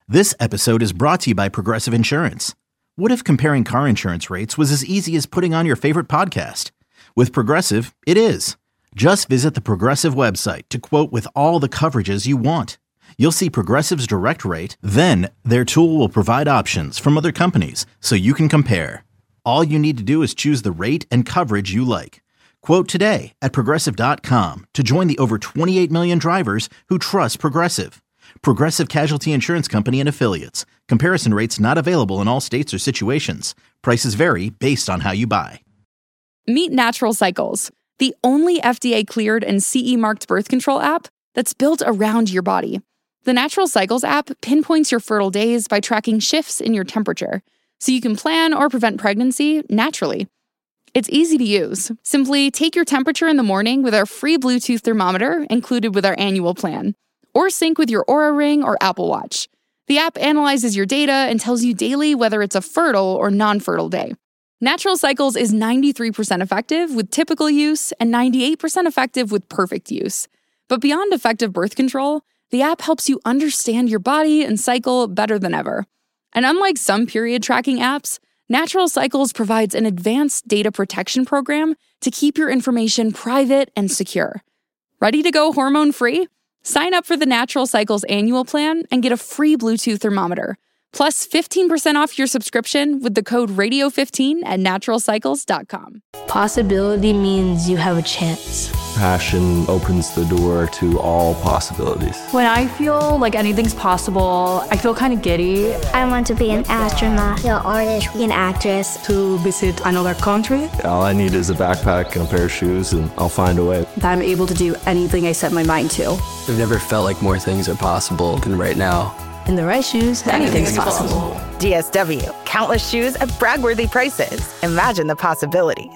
This episode is brought to you by Progressive Insurance. What if comparing car insurance rates was as easy as putting on your favorite podcast? With Progressive, it is. Just visit the Progressive website to quote with all the coverages you want. You'll see Progressive's direct rate, then their tool will provide options from other companies so you can compare. All you need to do is choose the rate and coverage you like. Quote today at Progressive.com to join the over 28 million drivers who trust Progressive. Progressive Casualty Insurance Company and Affiliates. Comparison rates not available in all states or situations. Prices vary based on how you buy. Meet Natural Cycles, the only FDA-cleared and CE-marked birth control app that's built around your body. The Natural Cycles app pinpoints your fertile days by tracking shifts in your temperature, so you can plan or prevent pregnancy naturally. It's easy to use. Simply take your temperature in the morning with our free Bluetooth thermometer included with our annual plan, or sync with your Oura Ring or Apple Watch. The app analyzes your data and tells you daily whether it's a fertile or non-fertile day. Natural Cycles is 93% effective with typical use and 98% effective with perfect use. But beyond effective birth control, the app helps you understand your body and cycle better than ever. And unlike some period tracking apps, Natural Cycles provides an advanced data protection program to keep your information private and secure. Ready to go hormone-free? Sign up for the Natural Cycles annual plan and get a free Bluetooth thermometer, plus 15% off your subscription with the code radio15 at naturalcycles.com. Possibility means you have a chance. Passion opens the door to all possibilities. When I feel like anything's possible, I feel kind of giddy. I want to be an astronaut, an artist, an actress. To visit another country. All I need is a backpack and a pair of shoes, and I'll find a way. That I'm able to do anything I set my mind to. I've never felt like more things are possible than right now. In the right shoes, anything's possible. DSW, countless shoes at brag-worthy prices. Imagine the possibilities.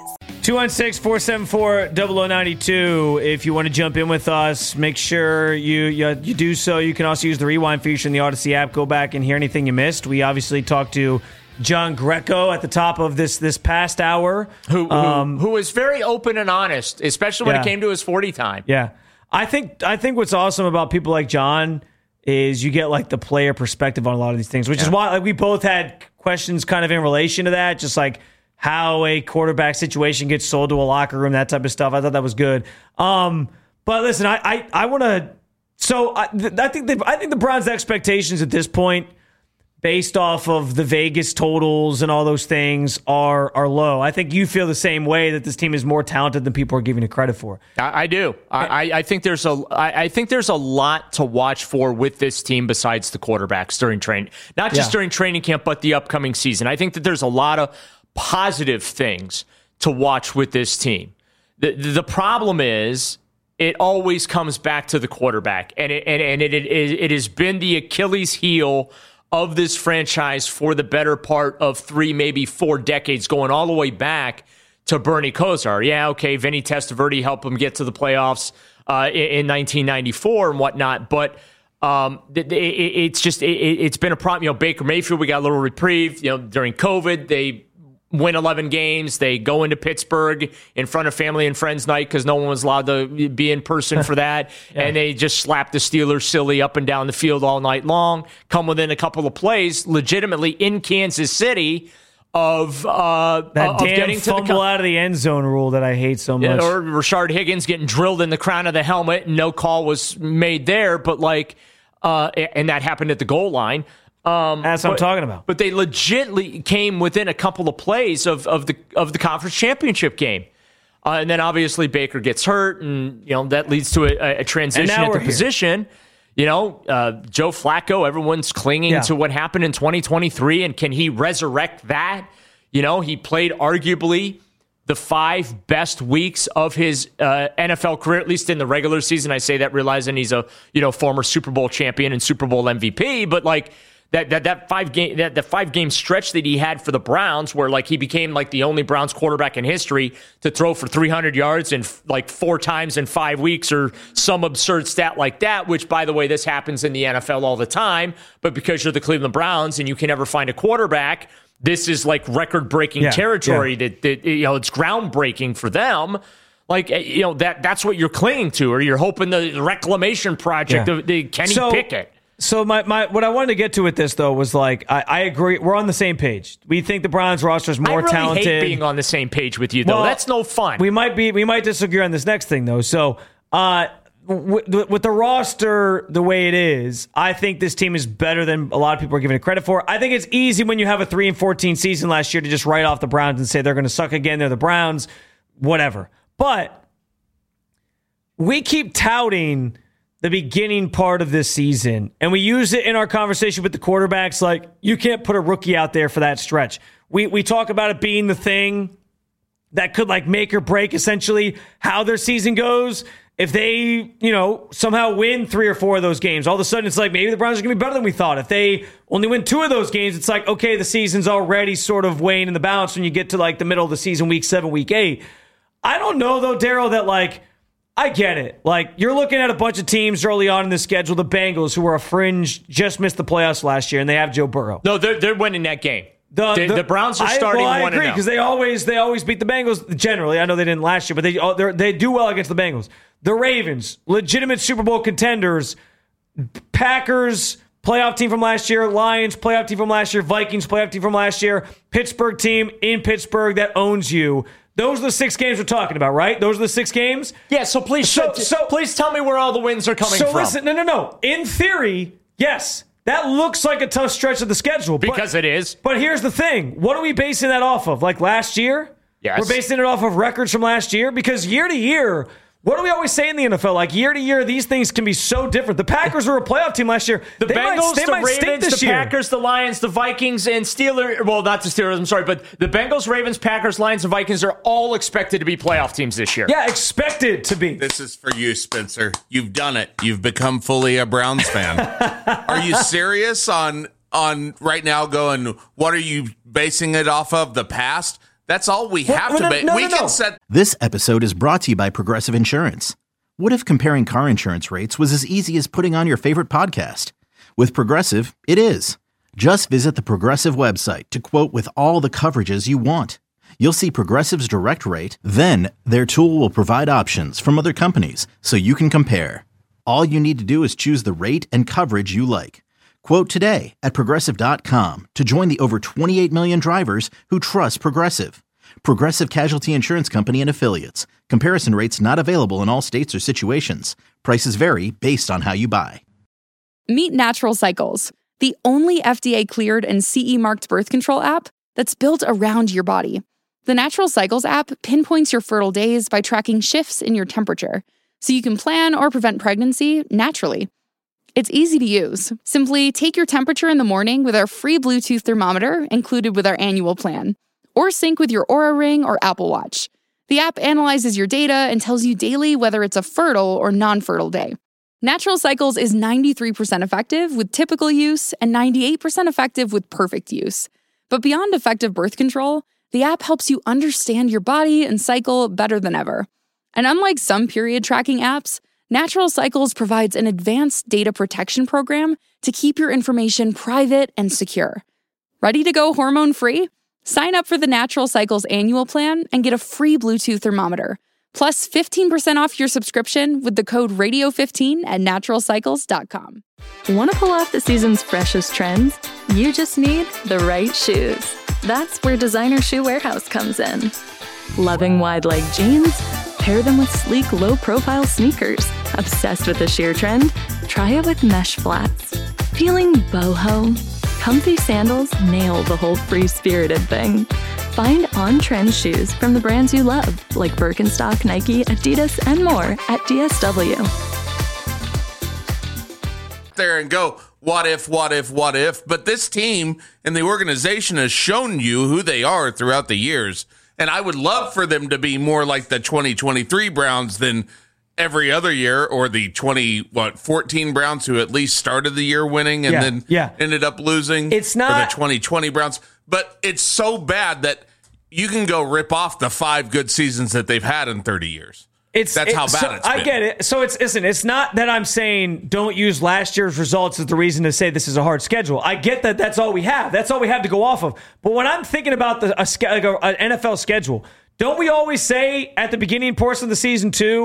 216-474-0092. If you want to jump in with us, make sure you do so. You can also use the rewind feature in the Odyssey app. Go back and hear anything you missed. We obviously talked to John Greco at the top of this past hour. Who was very open and honest, especially when it came to his 40 time. Yeah. I think what's awesome about people like John is you get like the player perspective on a lot of these things, which is why like we both had questions kind of in relation to that, just like how a quarterback situation gets sold to a locker room, that type of stuff. I thought that was good. But listen, I want to. So I think the Browns' expectations at this point, based off of the Vegas totals and all those things, are low. I think you feel the same way, that this team is more talented than people are giving it credit for. I do. I think there's a lot to watch for with this team besides the quarterbacks during training, not just during training camp, but the upcoming season. I think that there's a lot of positive things to watch with this team. The problem is it always comes back to the quarterback, and it has been the Achilles heel of this franchise for the better part of 3, maybe 4 decades, going all the way back to Bernie Kosar. Yeah, okay, Vinny Testaverde helped him get to the playoffs in 1994 and whatnot, but it's been a problem. You know, Baker Mayfield, we got a little reprieve. You know, during COVID, they win 11 games. They go into Pittsburgh in front of family and friends night because no one was allowed to be in person for that. And they just slap the Steelers silly up and down the field all night long, come within a couple of plays legitimately in Kansas City of getting to fumble out of the end zone rule that I hate so much. Or Rashard Higgins getting drilled in the crown of the helmet and no call was made there. But and that happened at the goal line. That's what I'm talking about. But they legitimately came within a couple of plays of the conference championship game. And then obviously Baker gets hurt, and that leads to a transition at the position. Joe Flacco, everyone's clinging to what happened in 2023, and can he resurrect that? He played arguably the 5 best weeks of his NFL career, at least in the regular season. I say that realizing he's a former Super Bowl champion and Super Bowl MVP, but that 5-game stretch that he had for the Browns, where he became the only Browns quarterback in history to throw for 300 yards and 4 times in 5 weeks, or some absurd stat like that. Which, by the way, this happens in the NFL all the time. But because you're the Cleveland Browns and you can never find a quarterback, this is record-breaking territory. That it's groundbreaking for them. That's what you're clinging to, or you're hoping the reclamation project of Kenny Pickett. So what I wanted to get to with this, though, was like, I agree. We're on the same page. We think the Browns roster is more talented. I hate being on the same page with you, though. Well, that's no fun. We might disagree on this next thing, though. So with the roster the way it is, I think this team is better than a lot of people are giving it credit for. I think it's easy when you have a 3-14 season last year to just write off the Browns and say they're going to suck again. They're the Browns, whatever. But we keep touting the beginning part of this season, and we use it in our conversation with the quarterbacks. Like, you can't put a rookie out there for that stretch. We talk about it being the thing that could like make or break essentially how their season goes. If they, somehow win 3 or 4 of those games, all of a sudden it's like maybe the Browns are going to be better than we thought. If they only win 2 of those games, it's like, okay, the season's already sort of weighing in the balance when you get to like the middle of the season, week 7, week 8. I don't know though, Daryl, that like, I get it. Like, you're looking at a bunch of teams early on in the schedule. The Bengals, who were a fringe, just missed the playoffs last year, and they have Joe Burrow. No, they're winning that game. The Browns are starting 1-0. I agree, because they always beat the Bengals generally. I know they didn't last year, but they do well against the Bengals. The Ravens, legitimate Super Bowl contenders. Packers, playoff team from last year. Lions, playoff team from last year. Vikings, playoff team from last year. Pittsburgh team in Pittsburgh that owns you. Those are the 6 games we're talking about, right? Those are the 6 games? Yeah, so please please tell me where all the wins are coming from. So listen, no. In theory, yes, that looks like a tough stretch of the schedule. Because it is. But here's the thing. What are we basing that off of? Like last year? Yes. We're basing it off of records from last year? Because year to year, what do we always say in the NFL? Like year to year, these things can be so different. The Packers were a playoff team last year. The Bengals, the Ravens, the Packers, the Lions, the Vikings, and Steelers. Well, not the Steelers, I'm sorry, but the Bengals, Ravens, Packers, Lions, and Vikings are all expected to be playoff teams this year. Yeah, expected to be. This is for you, Spencer. You've done it. You've become fully a Browns fan. Are you serious on right now going, what are you basing it off of? The past? That's all we have to make. Can set. This episode is brought to you by Progressive Insurance. What if comparing car insurance rates was as easy as putting on your favorite podcast? With Progressive, it is. Just visit the Progressive website to quote with all the coverages you want. You'll see Progressive's direct rate, then their tool will provide options from other companies so you can compare. All you need to do is choose the rate and coverage you like. Quote today at Progressive.com to join the over 28 million drivers who trust Progressive. Progressive Casualty Insurance Company and Affiliates. Comparison rates not available in all states or situations. Prices vary based on how you buy. Meet Natural Cycles, the only FDA-cleared and CE-marked birth control app that's built around your body. The Natural Cycles app pinpoints your fertile days by tracking shifts in your temperature, so you can plan or prevent pregnancy naturally. It's easy to use. Simply take your temperature in the morning with our free Bluetooth thermometer included with our annual plan, or sync with your Oura Ring or Apple Watch. The app analyzes your data and tells you daily whether it's a fertile or non-fertile day. Natural Cycles is 93% effective with typical use and 98% effective with perfect use. But beyond effective birth control, the app helps you understand your body and cycle better than ever. And unlike some period tracking apps, Natural Cycles provides an advanced data protection program to keep your information private and secure. Ready to go hormone-free? Sign up for the Natural Cycles annual plan and get a free Bluetooth thermometer, plus 15% off your subscription with the code RADIO15 at naturalcycles.com. Want to pull off the season's freshest trends? You just need the right shoes. That's where Designer Shoe Warehouse comes in. Loving wide-leg jeans? Pair them with sleek, low-profile sneakers. Obsessed with the sheer trend? Try it with mesh flats. Feeling boho? Comfy sandals nail the whole free-spirited thing. Find on-trend shoes from the brands you love, like Birkenstock, Nike, Adidas, and more at DSW. There and go, what if? But this team and the organization has shown you who they are throughout the years. And I would love for them to be more like the 2023 Browns than every other year, or the 14 Browns who at least started the year winning and ended up losing. It's not or the 2020 Browns. But it's so bad that you can go rip off the 5 good seasons that they've had in 30 years. That's how bad it's been. I get it. So it's not that I'm saying don't use last year's results as the reason to say this is a hard schedule. I get that that's all we have. That's all we have to go off of. But when I'm thinking about an NFL schedule, don't we always say at the beginning portion of the season too,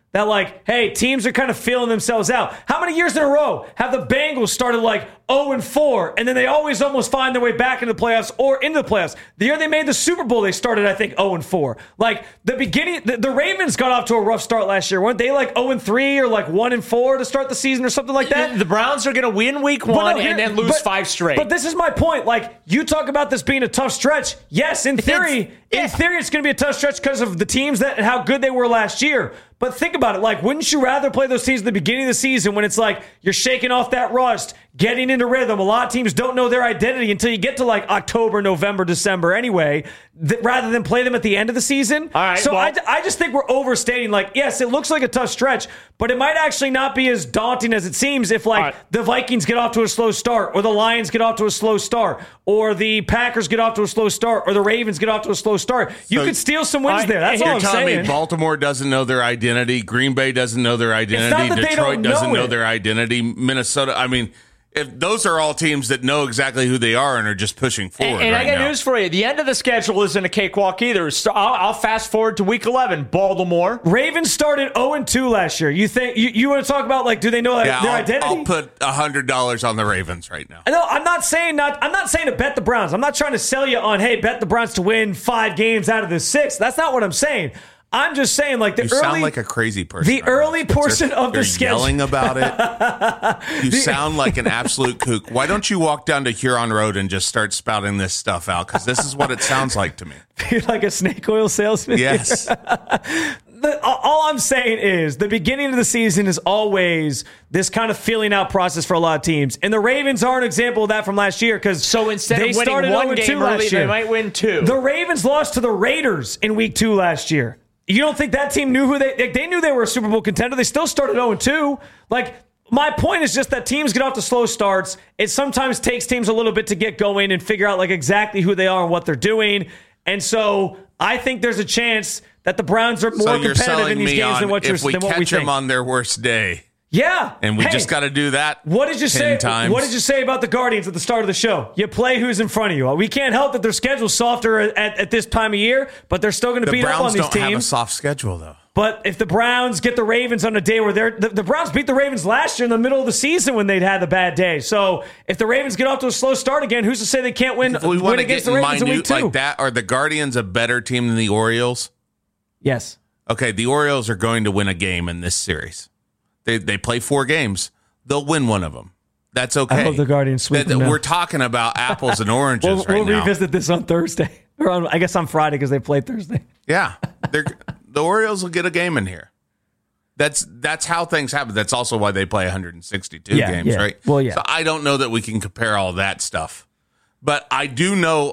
that like, hey, teams are kind of feeling themselves out. How many years in a row have the Bengals started like 0-4, and then they always almost find their way back into the playoffs or into the playoffs? The year they made the Super Bowl, they started, I think, 0-4. Like the beginning, the Ravens got off to a rough start last year. Weren't they like 0-3 or like 1-4 to start the season or something like that? The Browns are going to win week 1 and then lose 5 straight. But this is my point. Like, you talk about this being a tough stretch. Yes, in theory, it's going to be a tough stretch because of the teams that how good they were last year. But think about it. Like, wouldn't you rather play those teams at the beginning of the season when it's like you're shaking off that rust, getting into rhythm? A lot of teams don't know their identity until you get to like October, November, December anyway, rather than play them at the end of the season. All right, so I just think we're overstating. Like, yes, it looks like a tough stretch, but it might actually not be as daunting as it seems if like the Vikings get off to a slow start, or the Lions get off to a slow start, or the Packers get off to a slow start, or the Ravens get off to a slow start. You could steal some wins there. That's all I'm saying. You're telling me Baltimore doesn't know their identity. Green Bay doesn't know their identity. Detroit doesn't know their identity. Minnesota. I mean, if those are all teams that know exactly who they are and are just pushing forward. And right I got now. news for you. The end of the schedule isn't a cakewalk either. So I'll fast forward to week 11. Baltimore. Ravens started 0-2 last year. You think you want to talk about like, do they know their identity? I'll put $100 on the Ravens right now. No, I'm not saying to bet the Browns. I'm not trying to sell you on, hey, bet the Browns to win 5 games out of the 6. That's not what I'm saying. I'm just saying, like, you sound like a crazy person. The early portion of the schedule. You're yelling about it. You sound like an absolute kook. Why don't you walk down to Huron Road and just start spouting this stuff out? Because this is what it sounds like to me. You're like a snake oil salesman. Yes. All I'm saying is the beginning of the season is always this kind of feeling out process for a lot of teams. And the Ravens are an example of that from last year because so instead of winning 1 game early, they might win 2. The Ravens lost to the Raiders in week 2 last year. You don't think that team knew who they knew they were a Super Bowl contender? They still started 0-2. Like, my point is just that teams get off to slow starts. It sometimes takes teams a little bit to get going and figure out like exactly who they are and what they're doing. And so I think there's a chance that the Browns are more competitive in these games than what we think. If we catch them on their worst day. Yeah. And we just got to do that. What did you 10 say? times. What did you say about the Guardians at the start of the show? You play who's in front of you. We can't help that their schedule's softer at this time of year, but they're still going to beat up on these teams. The Browns don't have a soft schedule, though. But if the Browns get the Ravens on a day where the Browns beat the Ravens last year in the middle of the season when they'd had the bad day. So if the Ravens get off to a slow start again, who's to say they can't win against the Ravens in week 2? Like that, are the Guardians a better team than the Orioles? Yes. Okay, the Orioles are going to win a game in this series. They play 4 games. They'll win one of them. That's okay. I hope the Guardians sweep them. We're talking about apples and oranges right now. We'll revisit this on Thursday. Or I guess on Friday because they played Thursday. Yeah. The Orioles will get a game in here. That's how things happen. That's also why they play 162 games, right? Well, yeah. So I don't know that we can compare all that stuff. But I do know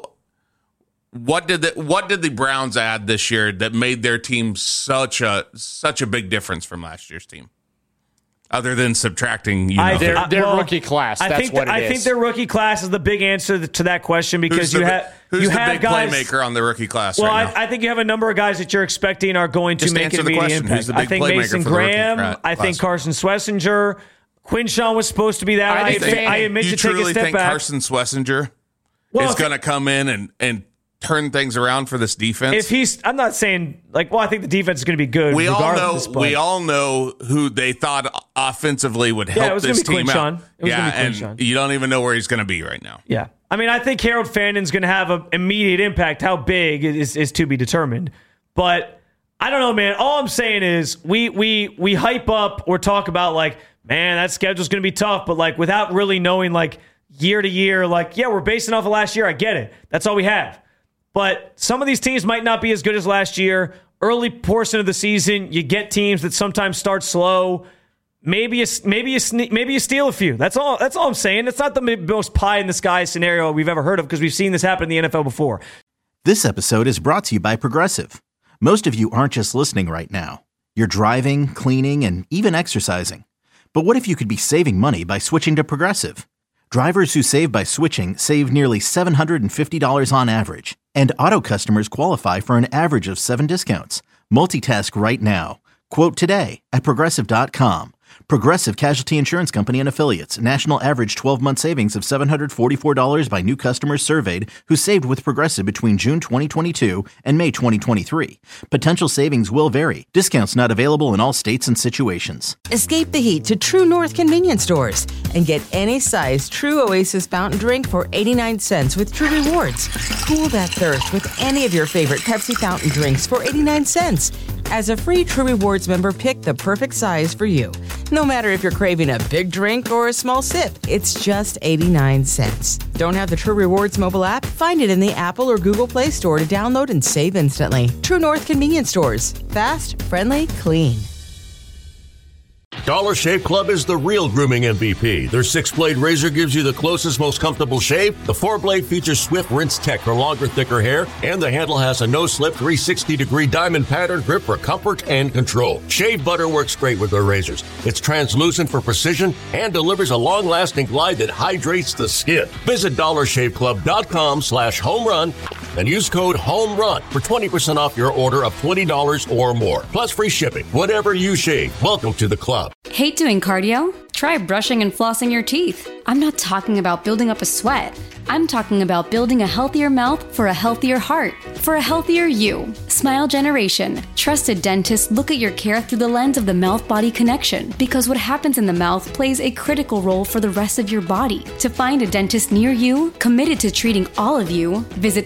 what did the Browns add this year that made their team such a big difference from last year's team? Other than subtracting, their rookie class. I think their rookie class is the big answer to that question because who's the big guys, playmaker on the rookie class. Well, right now? I think you have a number of guys that you're expecting are going to make an immediate impact. I think Mason Graham. I think Carson Schlesinger. Quinshawn was supposed to be that. I admit you take a step back. You truly think Carson Schlesinger is going to come in and turn things around for this defense? I'm not saying I think the defense is going to be good. We all know who they thought offensively would help this team out. And you don't even know where he's going to be right now. Yeah, I mean, I think Harold Fannon's going to have an immediate impact. How big is to be determined, but I don't know, man. All I'm saying is we hype up or talk about like, man, that schedule's going to be tough, but like without really knowing like year to year, like we're basing off of last year. I get it. That's all we have. But some of these teams might not be as good as last year. Early portion of the season, you get teams that sometimes start slow. Maybe you steal a few. That's all I'm saying. It's not the most pie in the sky scenario we've ever heard of because we've seen this happen in the NFL before. This episode is brought to you by Progressive. Most of you aren't just listening right now. You're driving, cleaning, and even exercising. But what if you could be saving money by switching to Progressive? Drivers who save by switching save nearly $750 on average. And auto customers qualify for an average of 7 discounts. Multitask right now. Quote today at Progressive.com. Progressive Casualty Insurance Company and Affiliates. National average 12-month savings of $744 by new customers surveyed who saved with Progressive between June 2022 and May 2023. Potential savings will vary. Discounts not available in all states and situations. Escape the heat to True North convenience stores and get any size True Oasis fountain drink for 89 cents with True Rewards. Cool that thirst with any of your favorite Pepsi fountain drinks for 89 cents. As a free True Rewards member, pick the perfect size for you. No matter if you're craving a big drink or a small sip, it's just 89 cents. Don't have the True Rewards mobile app? Find it in the Apple or Google Play Store to download and save instantly. True North convenience stores. Fast, friendly, clean. Dollar Shave Club is the real grooming MVP. Their 6-blade razor gives you the closest, most comfortable shave. The 4-blade features swift rinse tech for longer, thicker hair, and the handle has a no-slip 360-degree diamond pattern grip for comfort and control. Shave butter works great with their razors. It's translucent for precision and delivers a long-lasting glide that hydrates the skin. Visit DollarShaveClub.com/homerun and use code HOMERUN for 20% off your order of $20 or more. Plus free shipping. Whatever you shave, welcome to the club. Hate doing cardio? Try brushing and flossing your teeth. I'm not talking about building up a sweat. I'm talking about building a healthier mouth for a healthier heart, for a healthier you. Smile Generation. Trusted dentists look at your care through the lens of the mouth-body connection, because what happens in the mouth plays a critical role for the rest of your body. To find a dentist near you, committed to treating all of you, visit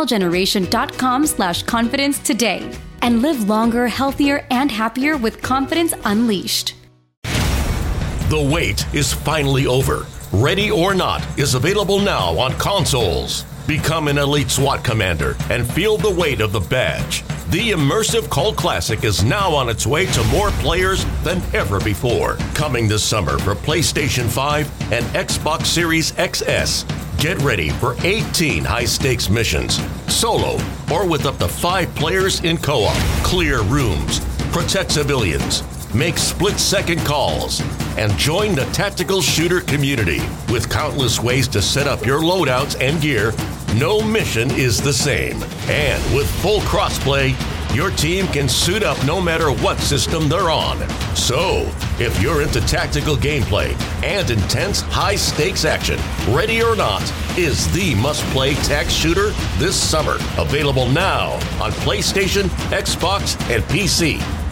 smilegeneration.com/confidence today and live longer, healthier, and happier with confidence unleashed. The wait is finally over. Ready or Not is available now on consoles. Become an elite SWAT commander and feel the weight of the badge. The immersive cult classic is now on its way to more players than ever before. Coming this summer for PlayStation 5 and Xbox Series XS. Get ready for 18 high-stakes missions, solo or with up to 5 players in co-op. Clear rooms, protect civilians, make split-second calls, and join the tactical shooter community. With countless ways to set up your loadouts and gear, no mission is the same. And with full crossplay, your team can suit up no matter what system they're on. So, if you're into tactical gameplay and intense high-stakes action, Ready or Not is the must-play tac shooter this summer. Available now on PlayStation, Xbox, and PC.